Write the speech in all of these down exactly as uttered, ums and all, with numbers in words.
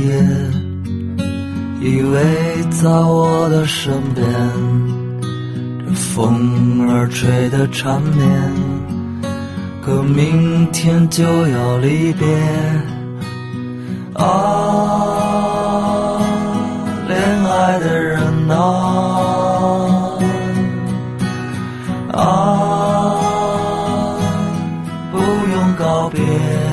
夜，依偎在我的身边，这风儿吹得缠绵，可明天就要离别。啊，恋爱的人啊，啊，不用告别。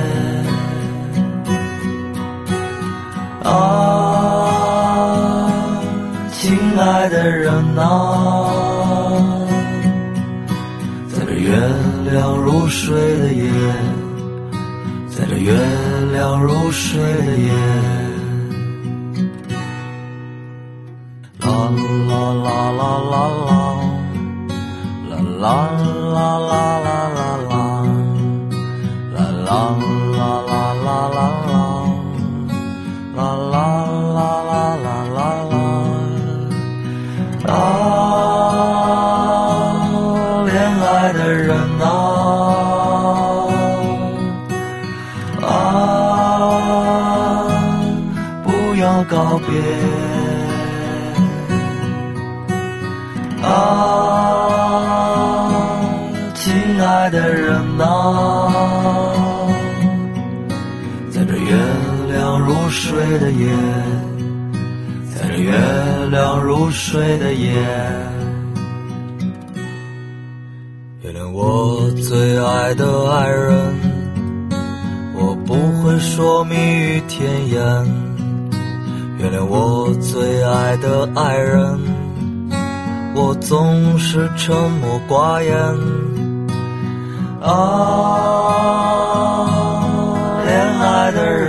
啊，亲爱的人啊，在这月亮入睡的夜，在这月亮入睡的夜，啦啦啦啦啦啦，啦啦啦啦啦啦啦，啦啦啦啦啦啦啦。啦啦啦啦啦啦啦，啊，恋爱的人啊，啊，不要告别。啊，亲爱的人啊，在这月亮入睡的夜，在这月亮入睡的夜，原谅我最爱的爱人，我不会说蜜语甜言，原谅我最爱的爱人，我总是沉默寡言。啊，恋爱的人